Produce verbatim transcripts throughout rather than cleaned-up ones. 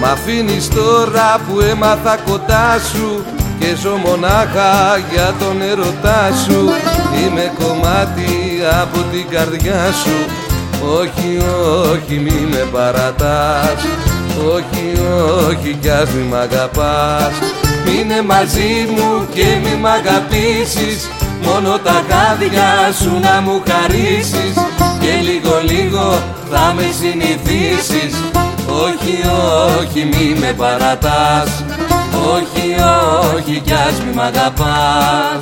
Μ' αφήνεις τώρα που έμαθα κοντά σου και ζω μονάχα για τον ερωτά σου. Είμαι κομμάτι από την καρδιά σου. Όχι, όχι, μη με παρατάς. Όχι, όχι, κι ας μη μ' αγαπάς. Μείνε μαζί μου και μη μ' αγαπήσεις. Μόνο τα χάδια σου να μου χαρίσεις και λίγο λίγο θα με συνηθίσεις. Όχι, όχι, μη με παρατάς. Όχι, όχι, κι ας μη μ' αγαπάς.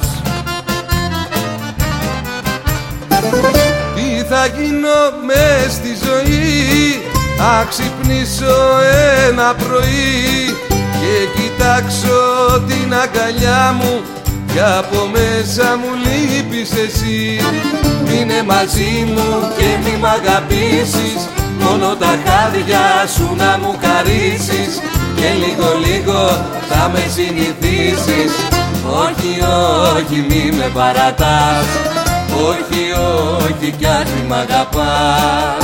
Τι θα γίνω μες στη ζωή, α ξυπνήσω ένα πρωί και κοιτάξω την αγκαλιά μου κι από μέσα μου λείπεις εσύ. Μείνε μαζί μου και μη μ' αγαπήσεις. Μόνο τα χάδια σου να μου χαρίσεις και λίγο λίγο θα με συνηθίσεις. Όχι, όχι, μη με παρατάς. Όχι, όχι, κι ας μη μ' αγαπάς.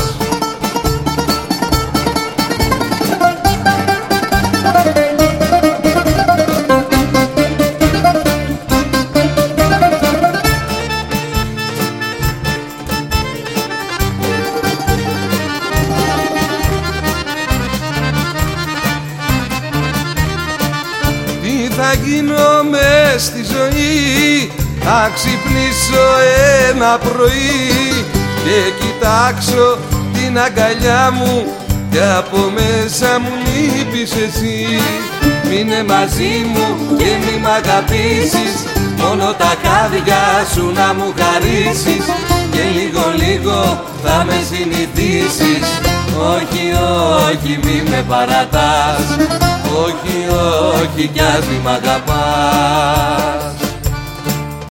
Θα γίνω μες στη ζωή, θα ξυπνήσω ένα πρωί και κοιτάξω την αγκαλιά μου και από μέσα μου λείπεις εσύ. Μείνε μαζί μου και μη μ' αγαπήσεις. Μόνο τα χάδια σου να μου χαρίσεις και λίγο λίγο θα με συνηθίσεις. Όχι, όχι, μη με παρατάς. Όχι, όχι, κι ας μη μ' αγαπάς.